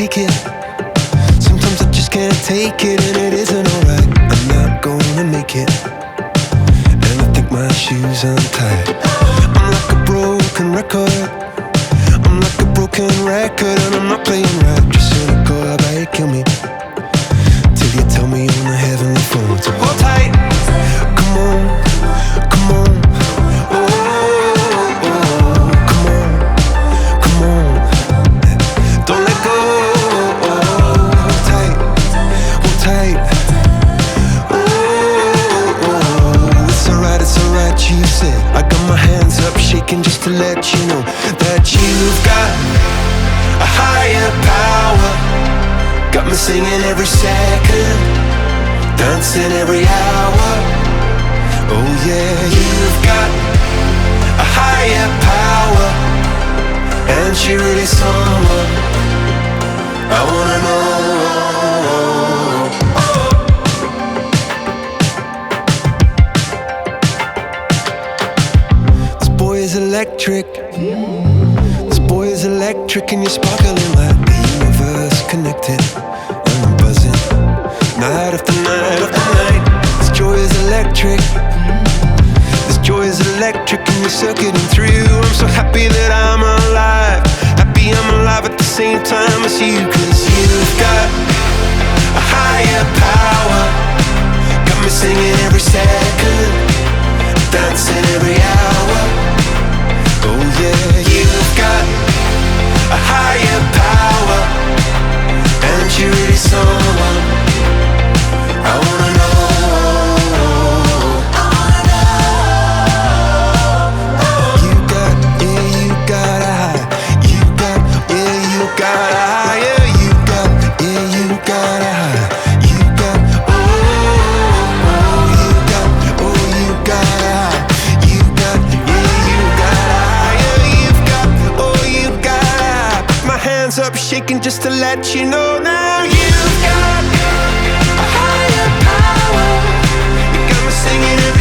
take it. Sometimes I just can't take it, and it isn't alright. I'm not gonna make it, and I think my shoes untied. I'm like a broken record. I'm like a broken record, and I'm not playing right. Just cynical, how about you kill me till you tell me on the heavenly phone. So hold tight, come on, come on. Oh, oh, come on, come on. Don't let go. Hold tight, hold tight. Oh, it's alright, you said. I got my hands up shaking just to let you know that you've got a higher power. Got me singing every second, dancing every hour. Oh yeah, you've got a higher power, and she really someone I wanna know. This boy is electric. This boy is electric, and you're sparkling like the universe connected. And I'm buzzing night after night after night. This joy is electric. This joy is electric, and you're circuiting through. I'm so happy that I'm alive. Happy I'm alive at the same time as you. Cause you've got a higher power. Got me singing every second, dancing every hour. Oh yeah, you've got a higher power, and you're really someone I wanna know. You got, yeah, you got a high. You got, yeah, you got a higher. You got, yeah, you got a high. You got, oh, you got, oh, you got a high. You got, yeah, you got a higher. You've got, oh, you got a high. Put my hands up shaking just to let you know now. You've got a higher power. You got me singing every